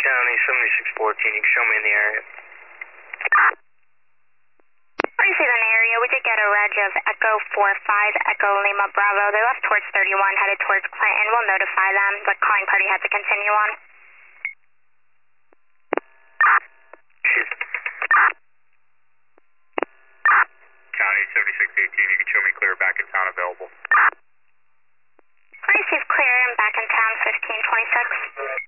County 7614, you can show me in the area. When you say an area, we did get a reg of Echo 45, Echo Lima Bravo. They left towards 31, headed towards Clinton. We'll notify them. The calling party had to continue on. County 7618, you can show me clear back in town available. Receive clear and back in town 1526.